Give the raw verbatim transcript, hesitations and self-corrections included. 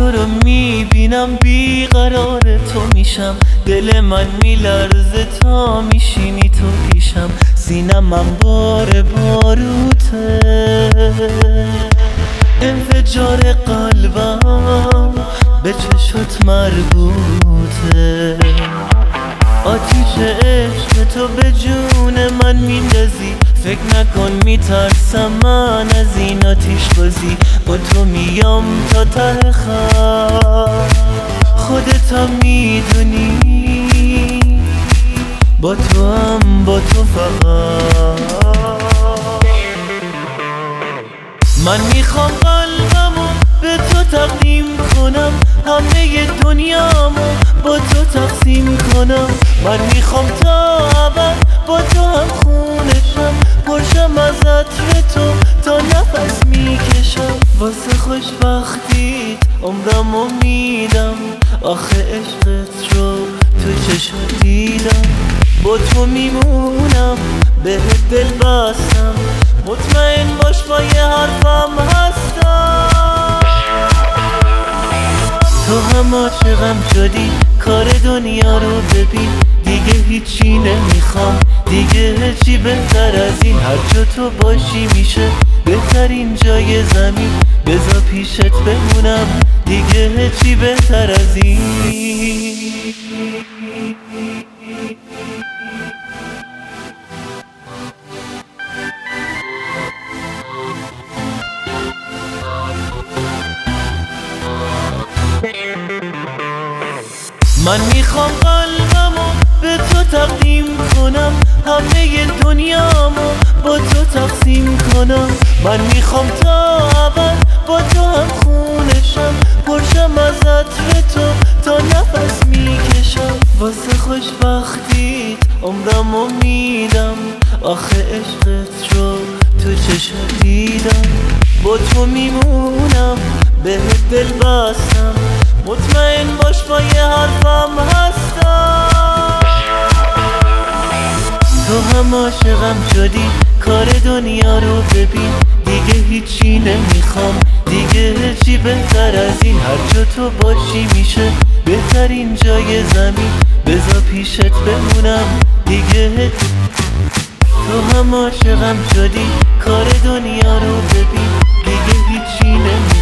تو رو میبینم بیقرار تو میشم، دل من میلرزه تا میشینی تو پیشم، سینم بار باروته، انفجار قلبم به چشت مربوطه، آتیش عشق تو به جون من میندازی، فکر نکن میترسم من از این آتیش بازی، با تو میام تا ته خط، خودت میدونی با تو هم با تو فقط من میخوام قلبمو به تو تقدیم کنم، همه دنیامو با تو تقسیم کنم، من میخوام تا ابد با تو هم خونشم، پرشم از عطر تو تا نفس میکشم، واسه خوشبختیت عمرمو میدم، آخه عشقت رو تو چشم دیدم، با تو میمونم بهت دل بستم، مطمئن باش با یه حرفم هستم، تو هم عاشقم شدی کار دنیا رو ببین، دیگه هیچی نمیخوام، دیگه چی بهتر از این، هر جا تو باشی میشه بهترین جای زمین، بذار پیشت بمونم دیگه چی بهتر از این. من میخوام قلبمو به تو تقدیم کنم، همه دنیامو با تو تقسیم کنم، من میخوام تا ابد با تو هم خونشم، پرشم از عطر تو تا نفس میکشم، واسه خوشبختیت عمرمو میدم، آخه عشقت رو تو چشم دیدم، با تو میمونم بهت دل بستم، مطمئن باش با یه حرفم هستم، تو هم عاشقم شدی کار دنیا رو ببین، دیگه هیچی نمیخوام، دیگه چی بهتر از این، هر جا تو باشی میشه بهترین جای زمین، بذار پیشت بمونم دیگه، تو هم عاشقم شدی کار دنیا رو ببین، دیگه هیچی نمیخوام.